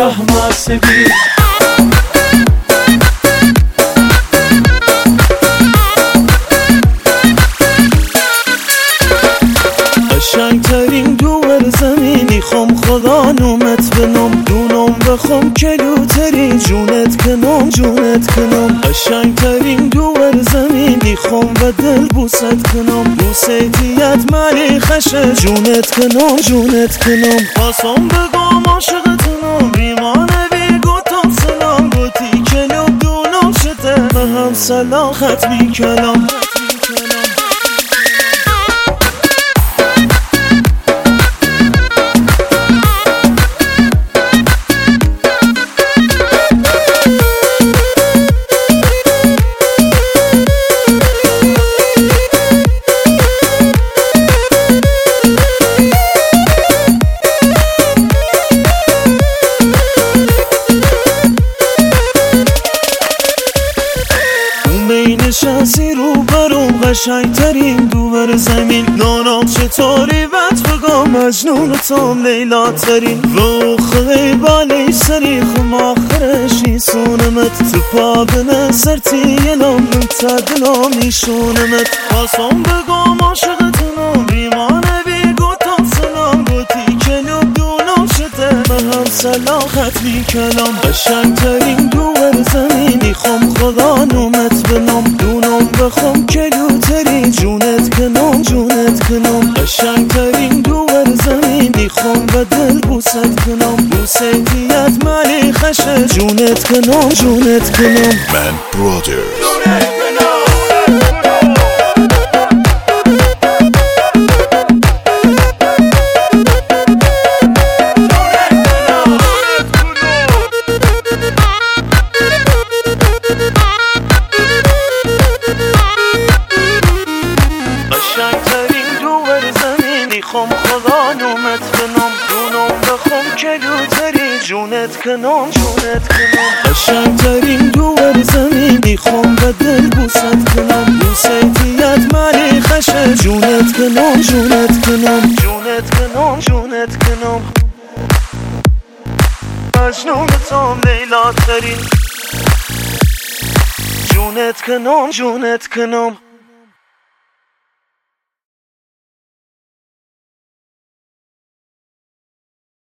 احمر سفید. قشنگترین دور زمینی خوام خدا نومت بنام، دونم بخوام کلوترین جونت کنم جونت کنم. قشنگترین دور زمینی خوام و دل بوست کنم، بوسیتیت ملی خشه جونت کنم جونت کنم. خواستم بگم عاشقتونم ریمانه بی گوتم سلام، گوتی کلوب دونم شده به هم سلام ختمی کلام. نشستی رو برام قشنگترین دور زمین، نانم چطوری بد بگم مجنونتم لیلا ترین. رو خیلی بالی سری خم آخرش نیسونمت، تو پا بنسرتی یلم نمتدنم نیشونمت. خواستم بگم عاشقتونم ریمانه بی گوتم سلام، گوتی کلوب دونم شده به هم سلام ختمی کلام. قشنگترین دور زمینی خوام خدا نومت بنام، دونم بخوام کلوتری جونت کنم جونت کنم. قشنگترین دور زمینی خوام و دل بوست کنم، بوسیتیت ملی خشه جونت کنم جونت کنم. من برادرز خوام خدا نومت بنام، دونم بخوام کلوتری جونت کنم جونت کنم. قشنگترین دور زمینی خوام و دل بوست کنم، بوسیتیت ملی خشه جونت کنم جونت کنم جونت کنم جونت کنم. مجنونتم لیلا ترین جونت کنم جونت کنم.